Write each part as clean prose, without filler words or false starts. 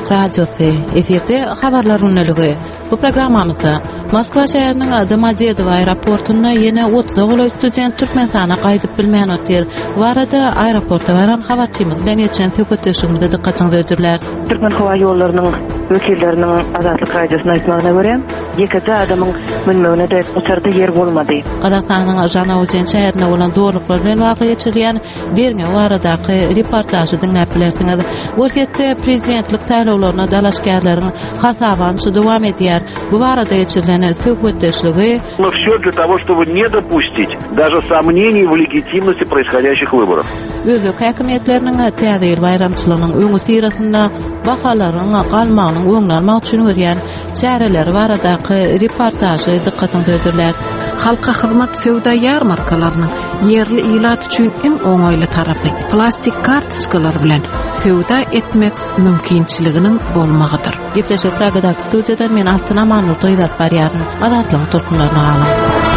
Açyk Radiosu efirde habarlar ünlülügi. Bu programmamyzda Moskva şäheriniň Domodedow aeroportuna ýene 30 goly student Türkmenistana gaýdyp bilmän ötler. Bu arada aeroporta baran habarçymyz bilen ýetişen söhbetleşigimizde dikkatinizi ödürler. Türkmen hava ýollarynyn wekilleriniň Azatlyk radiosyna aýtmagyna görä, ýekide adamyň münmegine de uçarda ýer bolmady. Gazakstanyň Janaozen şäherine bolan zorluklar bilen wagly geçirilýän derňe baradaky reportajy dinläp bilersiňiz. Görsetde prezidentlik saýlawlaryna dalaşgarlaryň hasabanyşy dowam edýär. Bu barada geçirilen söhbetleşigi но всё для того, чтобы не допустить даже сомнений в легитимности происходящих выборов. Özök häkimetleriniň täze bayramçylygynyň öňü sirasynda bahalaryň galmagynyň öňüne almak üçin görýän şäherler baradaky reportajy dikkatinizi ödürler. Halka hyzmat söwda ýarmarkalarynyň ýerli ilat üçin iň oňaýly tarapy plastik kartoçkalar bilen söwda etmek mümkinçiliginiň bolmagydyr. Gepleşip Pragadak studiýadan men Altyn Amanur toýdap barýaryn adatlyň tolkunlaryna alam.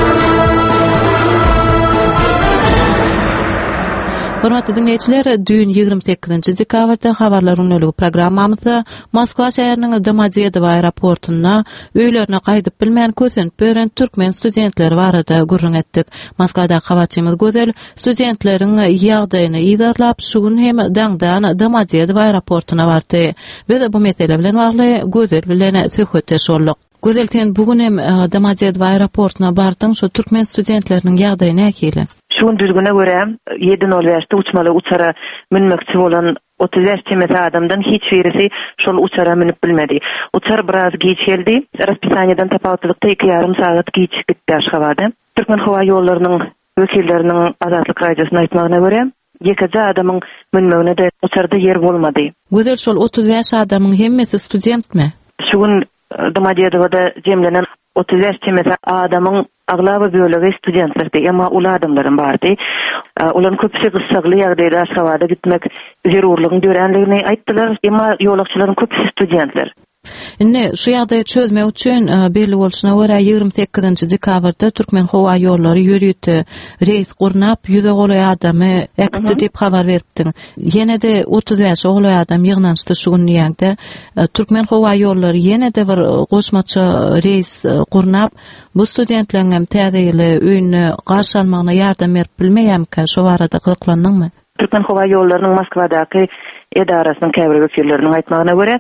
Hormatly dinleýijiler, düň 28-nji dekabrda habarlar ünlüligi programmamyzda Moskwa şäheriniň Domodedow aeroportuna öýlerine gaýdyp bilmän kösen beren türkmen studentleri barada gurrun etdik. Moskvada habarçymyz Gözel studentleriň ýagdaýyny iýdarlap şu gün hem daňdan Domodedow aeroportuna bardy. Biz bu mesele bilen bagly Gözel bilen söhbetleşip boldyk. Gözel, sen bugün hem Domodedow aeroportuna bardyň, şu türkmen studentleriň ýagdaýyny näkili? Şuň düzgüne görä 7.05'te uçmaly uçara minmekçi bolan 35 çemesi adamdan hiç birisi şol uçara minip bilmedi. Uçar biraz geç geldi. Raspisaniyeden tapawutlykda 2,5 saat geç gitdi aşgabada. Türkmen hava ýollarynyň wekilleriniň Azatlyk radiosyna aýtmagyna görä, ýekide adamyň minmegine de uçarda ýer bolmady. Gözel, şol 35 adamyň hemmesi studentmi? Şuň Domodedowda jemlenen 35 çemesi adamyň aglaba bölegi studentlerdi, ama ula adamlarym bardy. Olaryň köpüsi gysagly ýagdaýda aşgabada gitmek zerurlygyny görenligini aýtdylar, ama ýolakçylaryň köpüsi studentler. Indi şu ýagdaýy çözmek üçin belli bolşuna görä 28-nji dekabrda Türkmen Hava Ýollary ýörüýti reis gurnap 100 goly adamy ekdi diýip habar beripdiň. Ýene-de 35 goly adam ýygnançda şu gün ýagda Türkmen Hava Ýollary ýene-de bir goşmaçy reis gurnap bu studentleriň hem täzeýle öýüni garşy almagyna ýardam berip bilmeýärmi? Şu barada gyzyklandyňmy? Türkmen Hava Ýollarynyň Moskvadaky edarasynyň käbir wekilleriniň aýtmagyna görä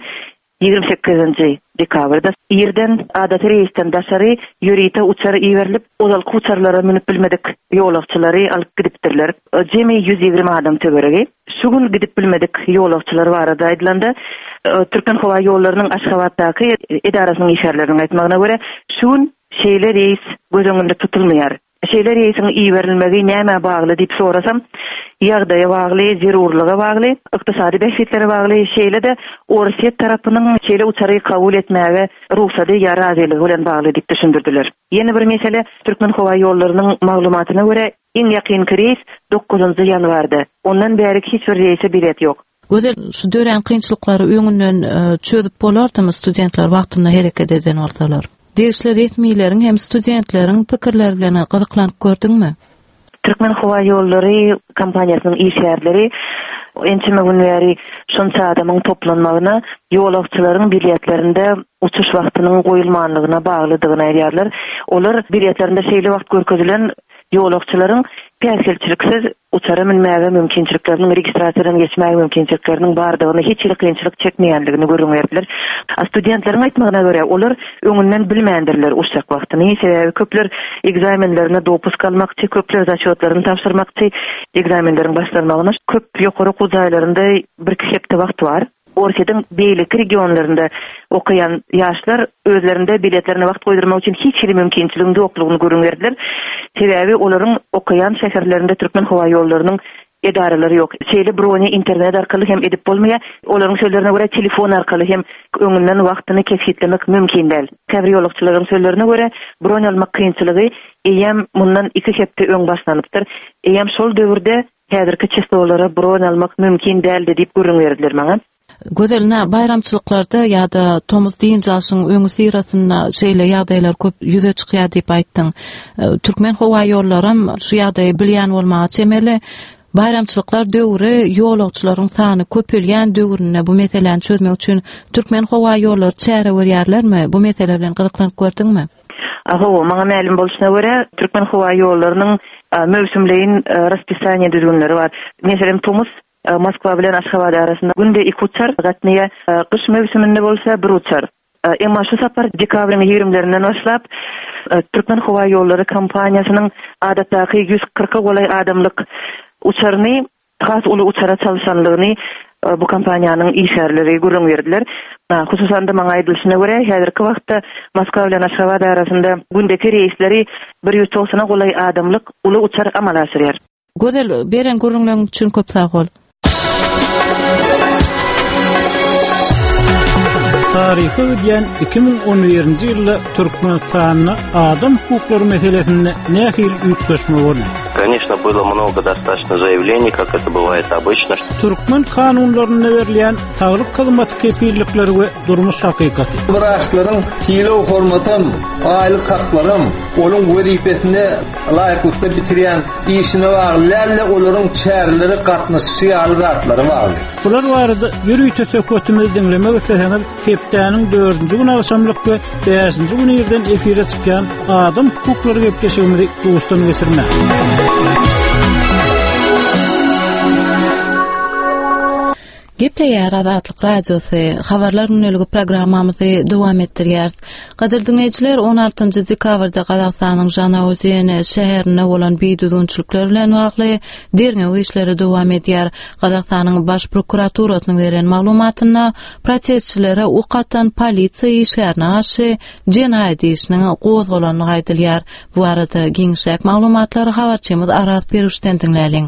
28 dekabrda ýerden adaty reisden daşary ýörüýte uçar iýerilip, ozal uçarlara minip bilmedik ýolakçylary alyp gidipdirler. Jemi 120 adam töweregi. Şu gün gidip bilmedik ýolakçylar barada aýdylanda, Türkmen Hava Ýollarynyň Aşgabatdaky edarasynyň işgärleriniň aýtmagyna görä, şu gün şeýle reis göz öňünde tutulmaýar. Şeýle reisiniň iýerilmegi näme bagly diýip sorasam, ýagdaýa bagly, zerurlyga bagly, ykdysady beýletlere bagly, şeýle de Orsiýet tarapynyň şeýle uçary kabul etmäge ruhsady ýarazyligi bilen bagly diýip düşündirdiler. Ýene bir mesele Türkmen Hava Ýollarynyň maglumatyna görä, iň ýakynky reis 9-njy ýanwarda. Ondan bäri hiç bir reise bilet ýok. Gözel, şu dören kynçylyklary öňünden çözüp bolardymy studentler wagtyna hereket eden bolsalar? Degişli resmiýleriň hem studentleriň pikirleri bilen gyzyklanyp gördüňmi? Türkmen Hava Ýollary kompaniýasynyň işgärleri ençime günleri şonça adamyň toplanmagyna ýolakçylaryň biletlerinde uçuş wagtynyň goýulmanlygyna baglydygyny aýdýarlar. Olar biletlerinde şeýle wagt görkezilen ýolakçylaryň päsgelçiliksiz uçara minmäge mümkinçilikleriniň registrasiýadan geçmäge mümkinçilikleriniň bardygyny hiç kynçylyk çekmeýänligini görüňärdiler. Studentleriň aýtmagyna görä, olar öňünden bilmändirler uçak wagtyny. Sebäbi köpler egzamenlerine dopusk almakçy, köpler zaçotlaryny tapşyrmakçy, egzamenleriň başlanmagyna köp ýokary guzaýlarynda bir hepde wagt bar. Orsiýetiň beýlik regionlarynda okuyan ýaşlar özlerinde biletlerine wagt goýdurmak üçin hiç mümkinçiligini ýoklugyny görüňärdiler. Sebäbi olaryň okuyan şäherlerinde Türkmen Hava Ýollarynyň edaralary ýok. Şeýle broni internet arkaly hem edip bolmaýar. Olaryň sözlerine görä telefon arkaly hem öňünden wagtyny kesitlemek mümkin däl. Käbir ýolakçylaryň sözlerine görä broni almak kynçylygy eýem mundan 2 hepde öň başlanypdyr. Eýem şol döwürde häzirki çestolara broni almak mümkin däl diýip görüňärdiler maňa. Gözelne bayramçylyklarda ýa-da tomuz diýinjaşyň öňü sirasyna şeýle ýagdaýlar köp ýüze çykýar diýip aýtdyň. Türkmen Hava Ýollarym şu ýagdaýy bilýän bolmagy çemeli Bayramçylyklar döwri ýolagçylaryň sany köpelýän döwründe bu meseleni çözmek üçin Türkmen howa ýollary çäre berýärlermi? Bu mesele bilen gyzyklanyp gördüňmi? Maňa ma'lum bolşyna görä Türkmen howa ýollarynyň mövsümleýin raspисание düzgünleri bar. Meselem Tomus Moskva bilen Aşgabat arasynda günde 2 uçar, gatnaýa kış mövsüminde bolsa 1 uçar. Emma şu sapar dekabrın 20'lerinden başlap Türkmen howa ýollary kompaniýasynyň adatdaky 140 golay adamlyk uçarny has uly uçara çalışanlygyny bu kompaniýanyň işgärleri görüň berdiler. Hususan da maňa aýdylyşyna görä häzirki wagtda Moskwa bilen Aşgabat arasynda gündeki reýsleri 190 golay adamlyk uly uçar amal asyrýar. Gözel beren görüňleň üçin köp sag bol. Tarihi diýen 2011-nji ýylda Türkmenistanyň adam hukuklary meselesinde nähil üýtgeşme boldy. Конечно, было много достаточно заявлений, как это бывает обычно. Türkmen kanunlaryna berilen saglyk hyzmaty kepillikleri we durmuş hakykaty. Biraşlaryň hile hormatym, aýlyk haklarym, olaryň wezipesini laýykly bitirýän işine bagly olaryň çäreleri gatnaşy ýalydatlary bar. Bular barada ýürüýte söhbetimiz dinlemek isleseňiz hepdäniň 4-nji gün akşamlyk we 5-nji gün ýerden efire çykýan adam hukuklary gepleşigimizi duşdan geçirme. Gepleýär Azatlyk radiosy habarlar ünlügi programmamyzy dowam etdirýär. Gadyr dinleýijiler 16-njy dekabrda Gazakstanyň Janaozyny şäherine bolan biýdüzgünçilikler bilen bagly derňew işleri dowam edýär. Gazakstanyň baş prokuraturasynyň beren maglumatyna protestçilere ukatan polisiýa işgärine garşy jenaýat işiniň gozgolanyny aýdylýar. Bu arada giňişek maglumatlary habarçymyz Aras Peruşden dinläliň.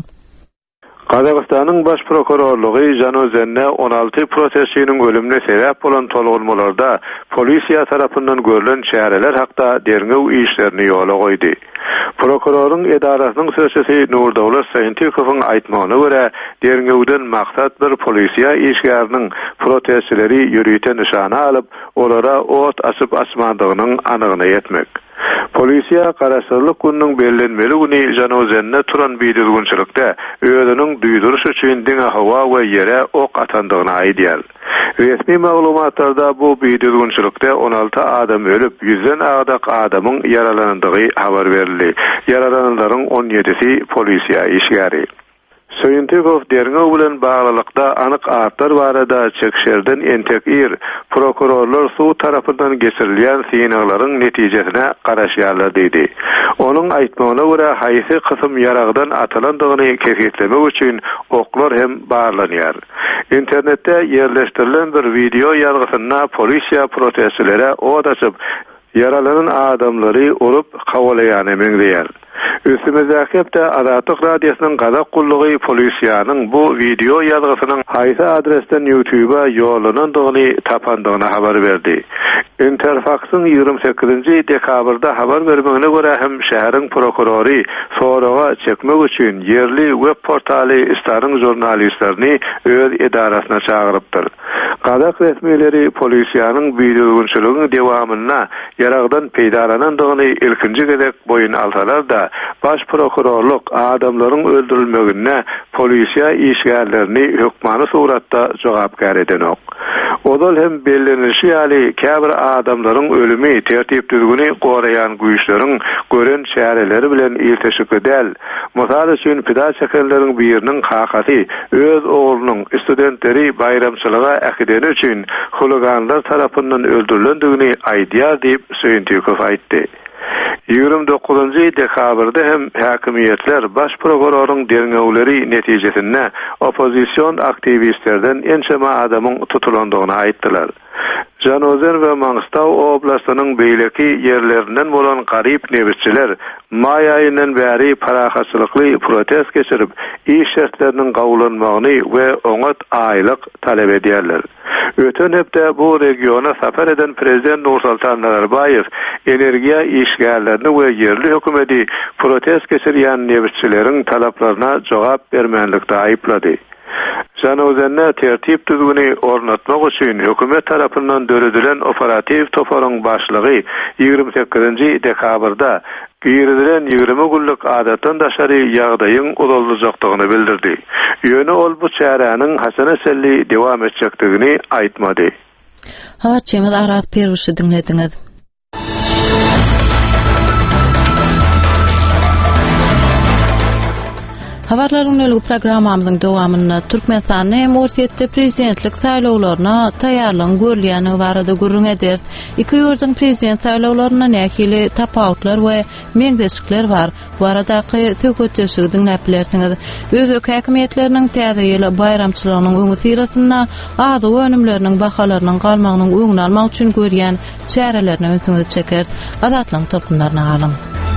Kazakstanyň baş prokurorlugy Janozenне 16 protestçiniň ölümine sebäp bolan tolgulmalarda polisiýa tarapyndan görülen çäreler hakda derňew işlerini ýola goýdy. Prokuroryň edarasynyň sözçisi Nurdawlat Saýentikowyň aýtmagyna görä, derňewden maksat bir polisiýa işgäriniň protestçileri ýürüýten nişana alyp, olara ot açyp asmandygynyň anygyny etmek. Polisiýa garaşdyrlyk günüň bellenmeli güni Janozenne turan biýdüzgünçilikde özüniň duýduruş üçin diňe hawa we ýere ok atandygyny aýdýar. Resmi maglumatlarda bu biýdüzgünçilikde 16 adam ölüp, 100den aýdak adamyň yaralandygy habar berildi. Yaralananlaryň 17-si polisiýa işgäri. Soýuntykov derňew bilen baglykda anyk atlar barada çekişerden entekir prokurorlar suw tarapyndan geçirilýän synaklaryň netijesine garaşýarlar diýdi. Onuň aýtmagyna görä haýsy kysym yaragdan atalandygyny kesitlemek üçin oklar hem barlanýar. İnternetde ýerleşdirilen bir video ýalgysyna polisiýa protestçilere od açyp yaralanan adamlary urup gawalaýany meňdeýär. Üstümizde Azatlyk radiosynyň Gazak gullugy polisiýanyň bu video ýalgysynyň haýsy adresden YouTube'a ýolanandygyny tapandygyny habar berdi. Interfaxyň 28-nji dekabrda habar bermegine görä hem şäheriň prokurory soraga çekmek üçin ýerli web portaly Istaryň jurnalistlerini öz edarasyna çagyrypdyr. Gazak resmileri polisiýanyň biýdüzgünçiligiň dewamyna yaragdan peýdalanandygyny ilkinji gezek boyun alsalar da baş prokurorluk adamlaryň öldürilmegine polisiýa işgärlerini hökmany suratda jogapkar edenok. Odal hem bellenişi ýaly käbir adamlaryň ölümi tertip düzgüni goraýan güýçleriň gören çäreleri bilen ilteşik edel. Mysal üçin pida çekenleriň biriniň kakasy öz oglunyň studentleri bayramçylyga äkideni üçin huliganlar tarapyndan öldürilendigini aýdýar diýip Söýentikow aýtdy. 29-njy dekabrda hem häkimiýetler baş prokuroryň derňewleri netijesinde opozisiýon aktivistlerden ençeme adamyň tutulandygyny aýtdylar. Janozen we Mangstaw oblastynyň beýleki ýerlerinden bolan garyp nebetçiler may aýyndan bäri parahaçylykly protest geçirip iş şertleriniň gawulanmagyny we oňat aýlyk talep edýärler. Öten hepde bu regiona safar eden prezident Nursultan Nazarbayev energiýa işgärlerini we ýerli hökümeti protest geçirýän nebetçileriň talaplaryna jogap bermenlikde aýplady. Janozenne tertip düzgüni ornatmak üçin hökümet tarapyndan döredilen operativ toparyň başlygy 28-nji dekabrda Giyirilen 20 günlük adatdan daşary ýagdaýyň uzaldyjakdygyny bildirdi. Ýöne ol bu çäräniň hasaneselli dewam etjekdigini aýtmady. Habarçymyz Arat Perwişi dinlediňiz. Habarlaryň öňlügi programmamyzyň dowamyna Türkmenistanyň hem ortaýetde prezidentlik saýlawlaryna taýýarlygyny görýäni barada gurrun ederiz. Iki ýurduň prezident saýlawlaryna nähili tapawutlar we meňzeşikler bar. Bu aradaky söhbetleşigi dinläp bilersiňiz. Özök häkimetleriniň täze ýyl bayramçylygynyň öňü sirasyna azy önümleriniň bahalarynyň galmagynyň öňüni almak üçin görýän çärelerini öňsüňize çekeriz. Adatlyň toplanlaryna alym.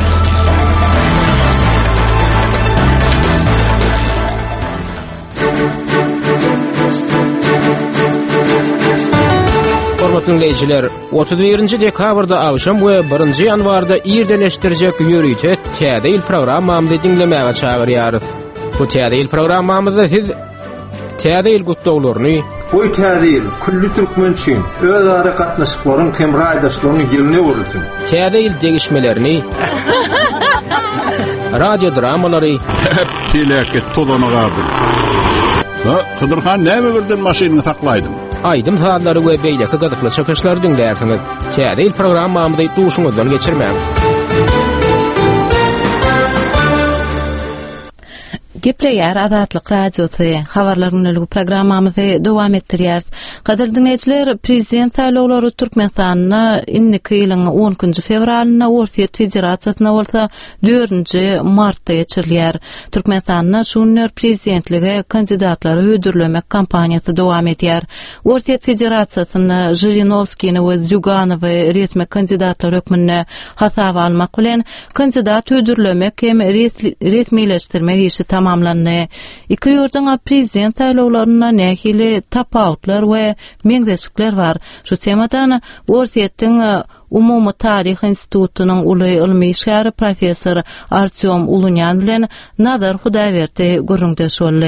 Hormatly dinleyijiler, 31-nji dekabrda awşam we 1-nji ýanwarda ýerdeleşdirjek ýörüýte täze ýyl programmamyzdy dinlemäge çagyrýarys. Bu täze ýyl programmamyzda siz täze ýyl gutdaglaryny, Oy täze ýyl külli türkmen üçin özara gatnaşyklaryň hem raýdaşlaryň ýylyny urutyn. täze ýyl degişmelerini, radio dramalary, Pileket tolana gardy. Kıdırhan näme birden maşyny saklaýdym? aýdym saallary we beýleki gyzykly çökeşleri dinlärsiňiz. Täze ýyl programmamyzdy duşuňyzdan geçirmäň. Gepleýär Adatlyk radiosy habarlaryň öňlügi programmamyzy dowam etdirýäris. Gadyr dinleýijiler, prezident saýlawlary Türkmenistanyna indiki ýylyň 10-njy fevralyna Ortaýet Federasiýasyna bolsa 4-nji martda geçirilýär. Türkmenistanyna şunlar prezidentligi kandidatlary ödürlemek kampaniýasy dowam etýär. Ortaýet Federasiýasyny Jirinovskiýni we Zuganowy resmi kandidatlar hökmüne hasaba almak bilen kandidat ödürlemek hem resmileşdirmek işi tamamlandy. Iki ýurduň prezident saýlawlaryna nähili tapawutlar we meňzeşikler bar. Şu temadan Ortaýetdiň Umumy Taryh Institutunyň uly ilmi işgäri professor Artyom Ulunyan bilen Nazar Hudaýberdi gurrundaş boldy.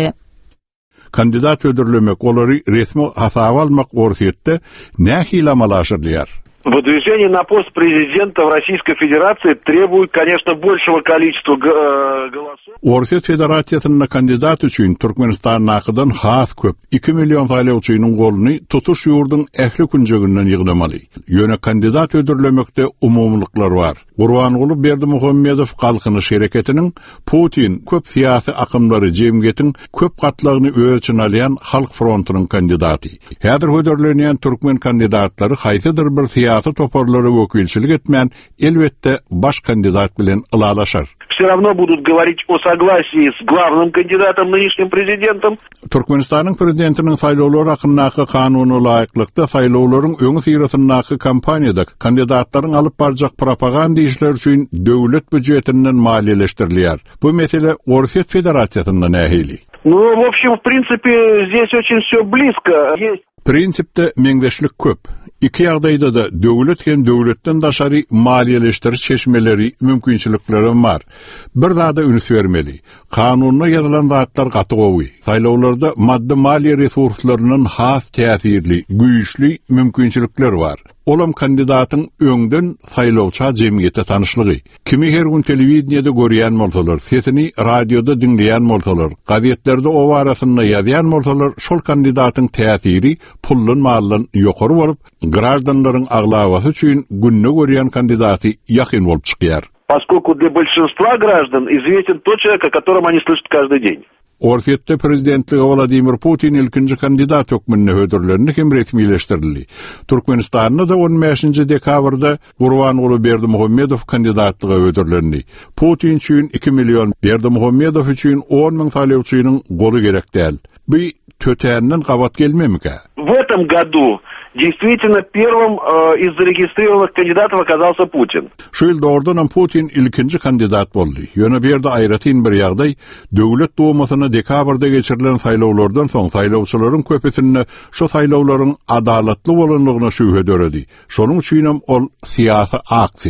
Kandidat ödürlemek, olary resmi hasaba almak Ortaýetde nähili amalaşdyrýar. Выдвижение на пост президента в Российской Федерации требует, конечно, большего количества голосов. Ortaýet Federasiýasyna kandidat üçin Türkmenistan nakydan has köp 2 milyon saýlawçynyň goluny tutuş ýurduň ähli künjeginden ýygnamaly. Ýöne kandidat ödürlemekde umumlyklar bar. Gurbanuly Berdimuhammedow Galkynyş Hereketiniň Putin köp siýasy akymlary jemgyetiň köp gatlagyny ölçün alýan Halk Frontunyň kandidaty. Häzir ödürlenýän türkmen kandidatlary haýsydyr bir siýasy toparlary wekilçilik etmän elbetde baş kandidat bilen ılalaşar. Все равно будут говорить о согласии с главным кандидатом, нынешним президентом. Türkmenistanyň prezidentiniň saýlawlary hakkyndaky kanuny laýyklykda saýlawlaryň öňü sirasynyň kampaniýada kandidatlaryň alyp barjak propaganda işleri üçin döwlet büdjetinden maliýeleşdirilýär. Bu mesele Ortaýet Federasiýasyna nähili? Ну, в общем, в принципе, здесь очень всё близко. Есть Prinsipde meňzeşlik köp. İki ýagdaýda da döwlet hem döwletden daşary maliýeleşdiriş çeşmeleri mümkinçilikleri bar. Bir zada üns bermeli. Kanunyna ýazylan zatlar gaty gowy. Saýlawlarda maddi maliýe resurslarynyň has täsirli, güýçli mümkinçilikleri bar. Olam kandidatyň öňden saýlawça jemgyýete tanyşlygy. Kimi her gün telewiziýada görýän bolsalar, sesini radioda dinleýän bolsalar, gazetlerde o barasyna ýazýan bolsalar, şol kandidatyň täsiri pullun mallan ýokary bolup, gradanlaryň aglawasy üçin günne görýän kandidaty ýakyn bolup çykýar. Поскольку для большинства граждан известен тот человек, о котором они слышат каждый день. Ortaýetde prezidentligi Vladimir Putin ilkinji kandidat hökmüne hödürlerini hem resmileşdirildi. Türkmenistanyna da 15-nji dekabrda Gurbanuly Berdimuhammedow kandidatlygy hödürlendi. Putin üçin 2 milyon, Berdimuhammedow üçin 10 000 saýlawçynyň goly gerek däl. Bu tötänden gabat gelmemike. В этом году действительно первым из зарегистрированных кандидатов оказался Путин. Şu ýyl doğrudan Putin ilkinji kandidat boldy. Ýöne bir de aýratyn bir ýagdaý, döwlet duwamasyna dekabrda geçirilen saýlawlardan soň saýlawçylaryň köpesini şu saýlawlaryň adalatly bolanlygyna şübhe döredi. Şonuň üçin ol siýasy aksiýa.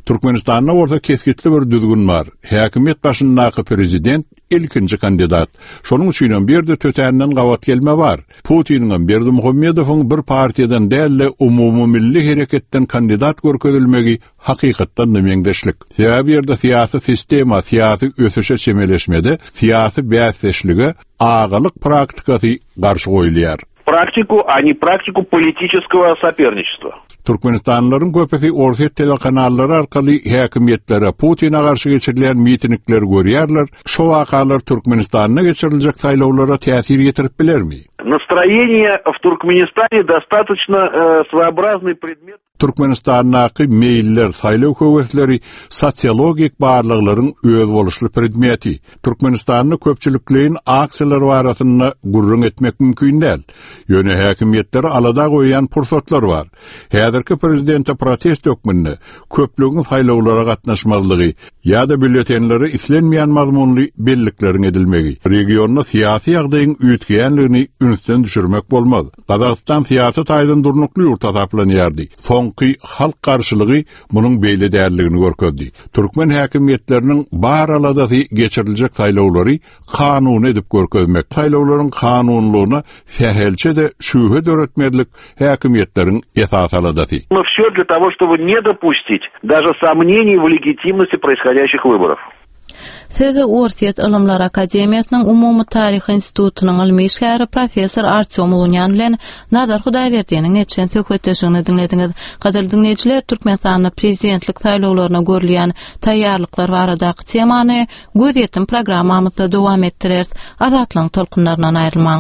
Türkmenistan'da orta keskitli bir düzgün var. Häkimet başyndaky prezident ilkinji kandidat. Şonuň üçin bir de tötänden gawat gelme var. Putiniň Berdimuhammedowyň bir partiýadan dälle umumy milli hereketden kandidat görkezilmegi hakykatdan da meňdeşlik. Sebäbi ýerde siýasy sistema, siýasy ösüşe çemeleşmede, siýasy bäsleşligi, agalyk praktikasy garşy goýulýar. Практику, а не практику политического соперничества. Türkmenistanlylaryň köpesi orta telekanallary arkaly häkimetlere Putin'e garşy geçirilen mitingler görýärler. Şo wakalar Türkmenistanyna geçiriljek saýlawlara täsir ýetirip bilermi? Настроение в Туркменистане достаточно своеобразный предмет. Türkmenistan'daki meýiller, saýlaw köwesleri sosiologik barlyklaryň öz boluşly predmeti. Türkmenistanyň köpçülikliğin aksiýalar barasyna gurrun etmek mümkin däl. Ýöne häkimetleri alada goýan pursatlar bar. Häzirki prezidente protest ökmünde köplüğün saýlawlara gatnaşmazlygy ýa-da bülletenleri islenmeýän mazmunly bellikleriň edilmegi, regionda siýasy ýagdaýyň üýtgenligini ünsden düşürmek bolmaz. Gazakystan siýasat aýdyn durnukly ýurta taplanýardy. Soňky halk garşylygy munyň beýle därligini görkezdi. Türkmen häkimetleriniň bar aladasy geçiriljek saýlawlary kanun edip görkezmek, saýlawlaryň kanunlugyna sähelçe de şübhe döretmedlik häkimetleriň esas aladasy. Но всё для того, чтобы не допустить даже сомнений в легитимности происходящих выборов. Seze Ortiýet Ilmlar Akademiýasynyň Umumy Taryh Institutunyň ilmi şäheri professor Artyom Ulunyan bilen Nazar Hudaýberdiniň geçen söhbetleşigini dinlediňiz. Gazel dinleýijiler, Türkmenistanyň prezidentlik saýlawlaryna görülýän taýýarlyklar baradaky temany gözetdim programmamyzda dowam etdirýäris. Azatlyň tolkunlaryndan aýrylmaň.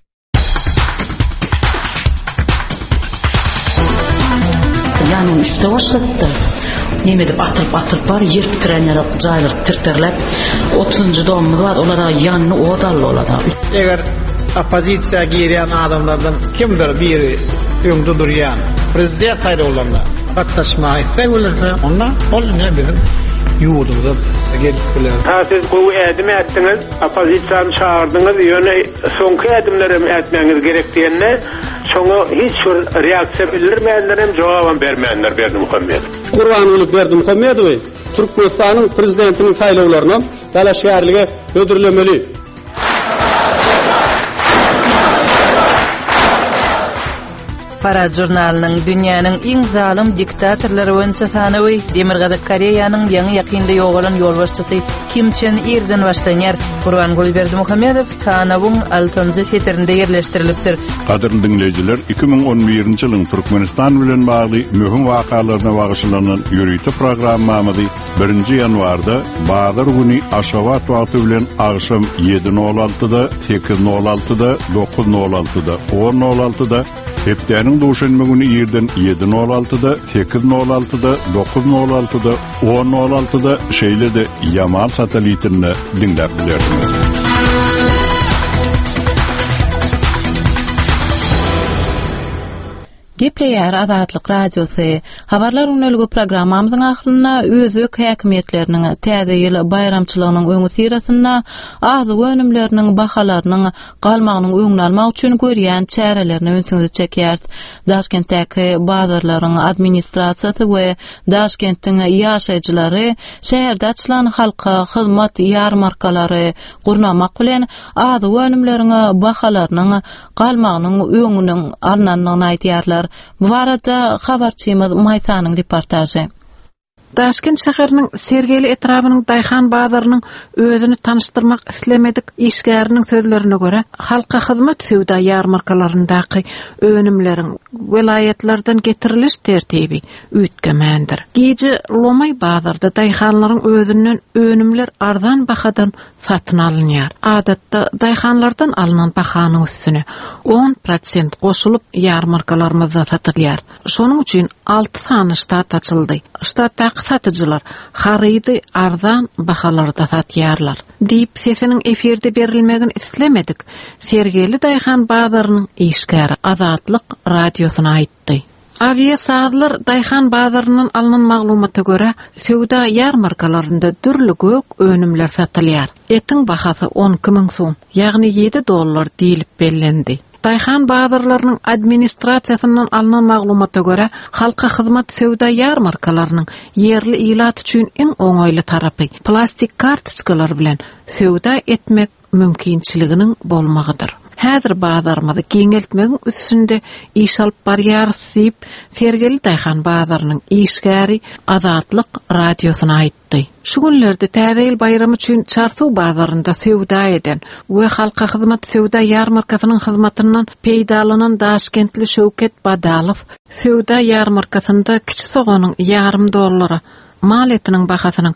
Yani işte başlattı. Nemedip atılıp var, yer titrenler, caylar tirterlep. 30. doğumumuz var, olara yanını odallı olada. Eğer opozisiya giren adamlardan kimdir biri öňde durýan, prezident saýlawlarynda gatnaşmak istek bolursa, onda bolmaýan bizim ýurdumyza gelip biler. Siz bu edimi etdiňiz, opozisiýany çağırdyňyz, ýöne soňky edimleri etmeňiz gerekdiýenne şoňa hiç bir reaksiýa bildirmeýänler hem jogap bermeýänler Berdimuhammedow. Gurban bolup Berdimuhammedow Türkmenistanyň prezidentiniň saýlawlaryna dalaşýarlygy ödürlemeli. Para jurnalynyň dünýäniň iň zalim diktatorlary boýunça sanawy Demirgazyk Koreýanyň ýaňy ýakynda ýogalan ýolbaşçysy Kim Chen Irden başlanýar. Gurbanguly Berdimuhammedow sanawyň 6-njy seterinde ýerleşdirilipdir. Gaderly dinleýijiler, 2011-nji ýylyň Türkmenistan bilen bagly möhüm wakalaryna bagyşlanan ýürüýte programmamyzy 1-nji ýanwarda Bazyr güni Aşgabat wagty bilen agşam 7:06-da, 8:06-da, 9:06-da, 10:06-da Hepdeniň duşanma güni ýerden 7:06-da, 8:06-da, 9:06-da, 10:06-da şeýlede Yamal satelitini dinläp bilerdiňiz. Gepleýär Azatlyk radiosy. Habarlar öneligi programmamyzyň ahyrynda özök häkimetleriniň täze ýyl bayramçylygynyň öňü sirasyna azy önümleriniň bahalarynyň galmagynyň öňüni almak üçin görýän çärelerini öňsüňize çekýäris. Daşkentdäki bazarlaryň administrasiýasy we Daşkentdiň ýaşaýjylary şäherde açylan halka hyzmat ýarmarkalary gurnamak bilen azy önümleriň bahalarynyň galmagynyň öňüniň alnanyny aýtýarlar. Bu arada habarçymyz Maýsanyň reportajy. Daşkent şäheriniň Sergeli etrafynyň Daýhan bazarynyň özüni tanıştyrmak islemedik işgäriniň sözlerine göre halka hyzmat söwda ýarmarkalaryndaky önümleriň vilayetlerden getiriliş tertibi üýtgemendir. Gece Lomay bazarda Daýhanlaryň özünden önümler arzan bahadan satyn alınýar. Adatda Daýhanlardan alınan bahanyň üstüne 10% goşulyp ýarmarkalarymyzda satylýar. Şonuň üçin 6 sany ştat açyldy. Ştatda satıcılar harıydı arzan bahalarda satýarlar. Diýip sesiniň efirde berilmegini islemedik. Sergeli Daýhan bazarynyň işgäri Azatlyk radiosuna aýtdy. Aviasazlar Daýhan bazarynyň alynan maglumata görä söwda ýarmarkalarynda türlü gök önümler satylýar. Etiň bahasy 12.000 soň, ýagny $7 diýilip bellendi. Dayhan bazarlarynyň administrasiýasyndan alynan maglumata görä, halka hyzmat söwda ýarmarkalarynyň yerli ilat üçin iň oňaýly tarapy plastik kartoçkalar bilen söwda etmek mümkinçiliginiň bolmagydyr. Häzir bazarmyzy giňeltmegin üstünde iş alyp barýar diýip Sergeli Dayhan bazarynyň işgäri Azatlyk radiosyna aýtdy. Şu günlerde täze bayramy üçin Çarsuw bazarynda söwda eden we halka hyzmat söwda ýarmarkasynyň hyzmatyndan peýdalanan Daşkentli Şöwket Badalow söwda ýarmarkasynda kiçi soganyň $0,5 mal etiniň bahasynyň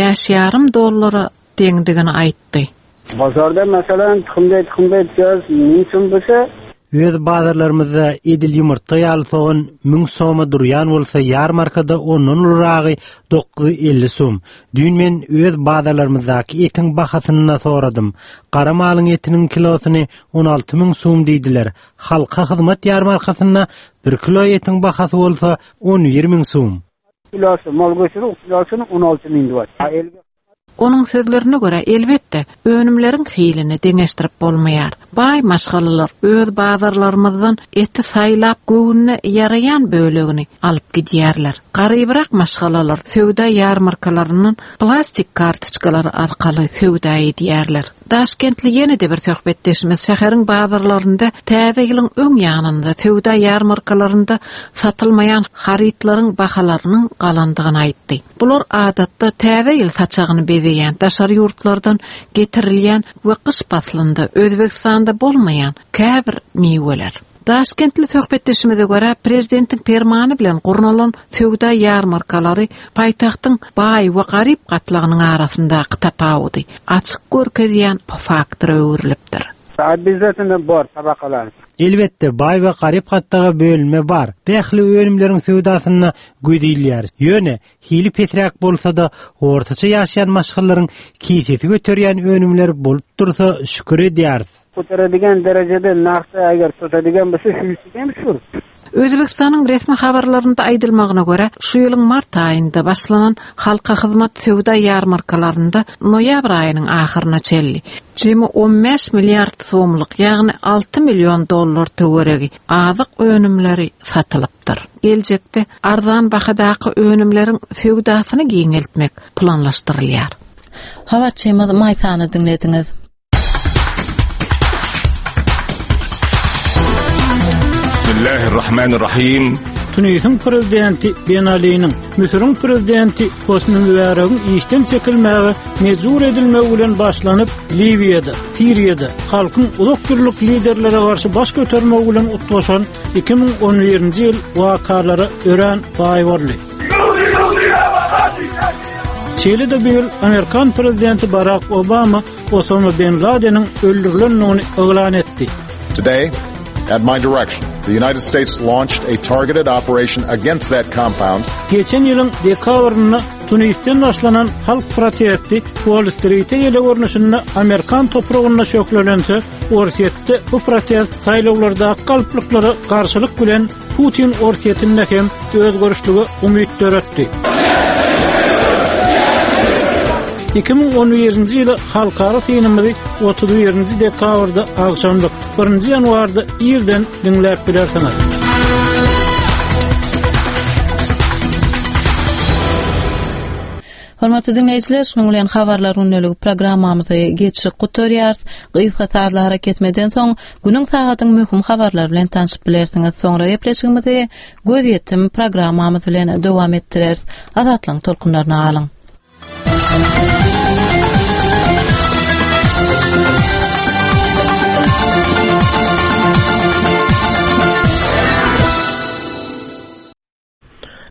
$5,5 deňdigini aýtdy. Bazarda mesela tıkımda etiyaz mümkün bolsa öz bazarlarymyzda edil ýumurta ýaly soğan 1000 soňa durýan bolsa ýarmarkada onun uragy 950 soň. Dün men öz bazarlarymyzdaky etiň bahasyny soradym. Gara malyň etiniň kilosyny 16.000 soň diýdiler. Halka hyzmat ýarmarkasyna 1 kilo etiň bahasy bolsa 10-20.000 soň. Kilosu mal göçüri kilosyny 16.000 diýär. Onun sözlerine göre elbette önümlerin hilini deňeşdirip bolmaýar. Bay maşgalalar öz bazarlarymyzdan eti saýlap göwünne ýarayan bölegini alyp gidýärler. Garybyrak maşgalalar söwda ýarmarkalarynyň plastik kartoçkalary arkaly söwda edýärler. Daşkentli ýene-de bir söhbetdeşimiz şäheriň bazarlarynda täze ýylyň öň ýanynda söwda ýarmarkalarynda satylmaýan haritlaryň bahalarynyň galandygyny aýtdy. Bular adatda täze ýyl saçagyny bezeýän daşary ýurtlardan getirilýän we kış paslynda Özbekistanda bolmaýan käbir meweler. Daşkentli söhbetdeşimize göre prezidentiň fermany bilen gurnalan söwda ýarmarkalary paýtagtyň baý we garyp gatlagynyň arasynda tapawdy. Açyk görkezýän faktor öwrilipdir. Bizatında bar tabakalar. Elbette baý we garyp gatlagy bölünme bar. Bähli önümleriň söwdasyna gödilýär. Ýöne hili petrak bolsa da ortaça ýaşaýan maşgallaryň kiýsesi göterýän önümler bolup dursa şükür edýäris. Kotaradigan derejede narsa agar tutadigan bolsa şuýsygem şur. Özbekistanyň resmi habarlarynda aýdylmagyna görä, şu ýylyň mart aýynda başlanan halka hyzmat söwda ýarmarkalarynda noýabr aýynyň ahyryna çelli. Jemi 15 milliard soňlyk, ýagny $6 milyon töweregi azyk önümleri satylypdyr. Geljekde arzan bahadaky önümleriň söwdasyny giňeltmek planlaşdyrylýar. Habarçymyz Maýsany dinlediňiz. Bismillahirrahmanirrahim. Tunisiň prezidenti Ben Ali'nin, Mısır'ın prezidenti Hosni Mübarek'in işten çekilmegi mecbur edilmegi bilen başlanyp Libyada, Siriýada halkyň ulak türlük liderlere garşy baş götermegi bilen utlaşan 2011-nji ýyl wakalary ören baýwarly. Çilede bir Amerikan prezidenti Barack Obama Osama bin Laden'in öldürilenini elan etdi. Today, at my direction, the United States launched a targeted operation against that compound. Geçen ýylyň dekabrynda Tunisden başlanan halk protesti Wall Street'e ýele görnüşinde Amerikan topragyna şöklense, orsiýetde bu protest saýlawlarda galplyklary garşylyk bilen Putin orsiýetinde hem öz görüşlügi umyt döretdi. 2011-nji ýyly halkara synymyzy 31-nji dekabrda agşamlyk 1-nji ýanwarda ýerden dinläp bilersiňiz. Hormatly dinleyijiler, şunuň bilen habarlar ünlüligi programmamyzy geçişik gutarýar. Gysga saatly hareket etmeden soň günüň sagatyň möhüm habarlar bilen tanışyp bilersiňiz. Soňra ýepleşigimizi göz ýetdim programmamyz bilen dowam etdireriz. Azatlyň tolkunlaryny alyň.